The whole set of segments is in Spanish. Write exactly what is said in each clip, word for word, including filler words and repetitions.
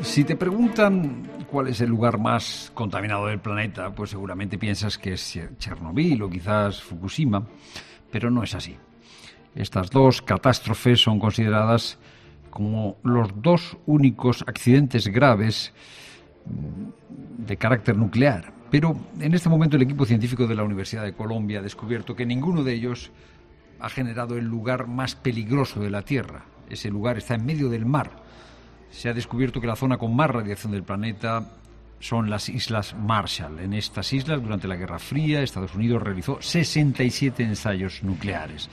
Si te preguntan cuál es el lugar más contaminado del planeta, pues seguramente piensas que es Chernobyl o quizás Fukushima, pero no es así. Estas dos catástrofes son consideradas como los dos únicos accidentes graves de carácter nuclear. Pero en este momento el equipo científico de la Universidad de Colombia ha descubierto que ninguno de ellos ha generado el lugar más peligroso de la Tierra. Ese lugar está en medio del mar. Se ha descubierto que la zona con más radiación del planeta son las Islas Marshall. En estas islas, durante la Guerra Fría, Estados Unidos realizó sesenta y siete ensayos nucleares.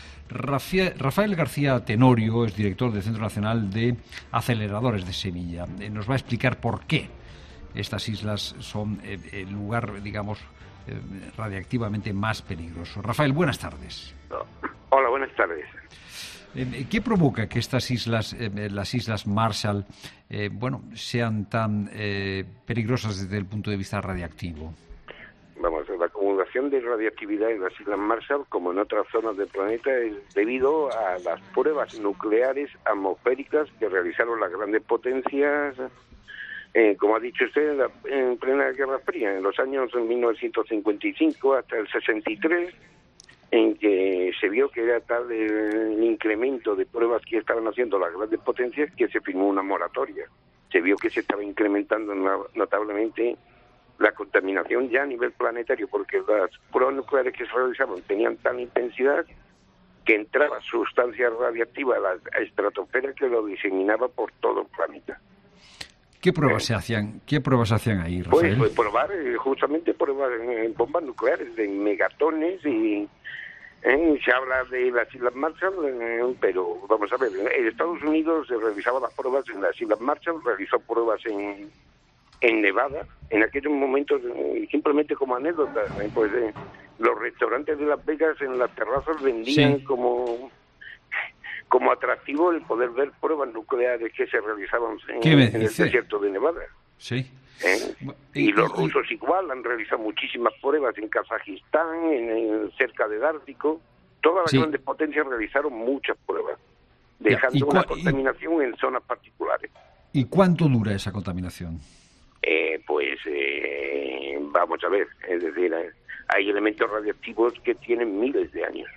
Rafael García Tenorio es director del Centro Nacional de Aceleradores de Sevilla. Nos va a explicar por qué estas islas son el lugar, digamos, radiactivamente más peligroso. Rafael, buenas tardes. Hola, buenas tardes. ¿Qué provoca que estas islas, las Islas Marshall, eh, bueno, sean tan eh, peligrosas desde el punto de vista radiactivo? Vamos, la acumulación de radiactividad en las Islas Marshall, como en otras zonas del planeta, es debido a las pruebas nucleares atmosféricas que realizaron las grandes potencias, eh, como ha dicho usted, en, la, en plena Guerra Fría, en los años mil novecientos cincuenta y cinco hasta el sesenta y tres, en que se vio que era tal el incremento de pruebas que estaban haciendo las grandes potencias que se firmó una moratoria. Se vio que se estaba incrementando notablemente la contaminación ya a nivel planetario, porque las pruebas nucleares que se realizaban tenían tal intensidad que entraba sustancia radiactiva a la estratosfera que lo diseminaba por todo el planeta. ¿Qué pruebas eh, se hacían? ¿Qué pruebas se hacían ahí, Rafael? Pues, pues probar, justamente pruebas en bombas nucleares, de megatones y ¿Eh? Se habla de las Islas Marshall, eh, pero vamos a ver, en Estados Unidos se realizaban las pruebas en las Islas Marshall, realizó pruebas en, en Nevada, en aquellos momentos, eh, simplemente como anécdota, eh, pues eh, los restaurantes de Las Vegas en las terrazas vendían sí. como como atractivo el poder ver pruebas nucleares que se realizaban en, en el desierto de Nevada. Sí. ¿Eh? Y, y los rusos y... igual han realizado muchísimas pruebas en Kazajistán, en, en cerca del Ártico. Todas las sí. grandes potencias realizaron muchas pruebas, dejando una contaminación y... en zonas particulares. ¿Y cuánto dura esa contaminación? Eh, pues eh, vamos a ver, es decir, eh, hay elementos radiactivos que tienen miles de años.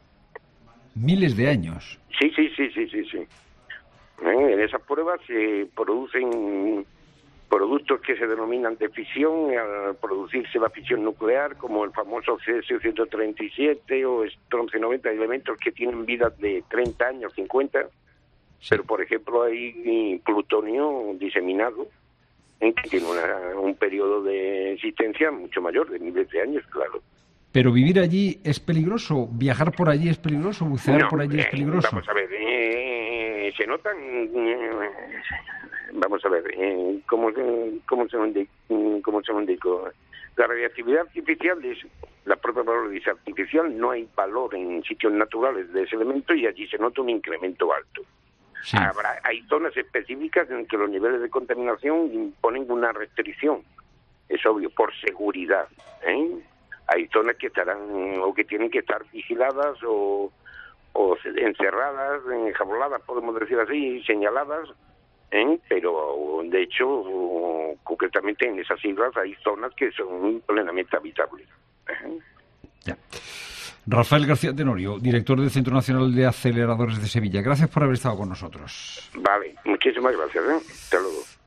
¿Miles de años? Sí, sí, sí, sí, sí, sí. ¿Eh? En esas pruebas se producen productos que se denominan de fisión, al producirse la fisión nuclear, como el famoso cesio ciento treinta y siete o estroncio noventa, elementos que tienen vidas de treinta años, cincuenta, sí. Pero por ejemplo hay plutonio diseminado, ¿eh? que tiene una, un periodo de existencia mucho mayor, de miles de años, claro. Pero vivir allí es peligroso, viajar por allí es peligroso, bucear no, por allí eh, es peligroso. Vamos a ver, eh, se notan, eh, vamos a ver, eh, ¿cómo, cómo se me cómo se me indicó? La radiactividad artificial es, la propia palabra dice artificial, no hay valor en sitios naturales de ese elemento y allí se nota un incremento alto. Sí. Habrá, hay zonas específicas en que los niveles de contaminación imponen una restricción, es obvio, por seguridad, ¿eh? Hay zonas que estarán o que tienen que estar vigiladas o, o encerradas, enjauladas, podemos decir así, señaladas, ¿eh? Pero de hecho, concretamente en esas islas hay zonas que son plenamente habitables. ¿Eh? Ya. Rafael García Tenorio, director del Centro Nacional de Aceleradores de Sevilla. Gracias por haber estado con nosotros. Vale, muchísimas gracias. ¿eh? Hasta luego.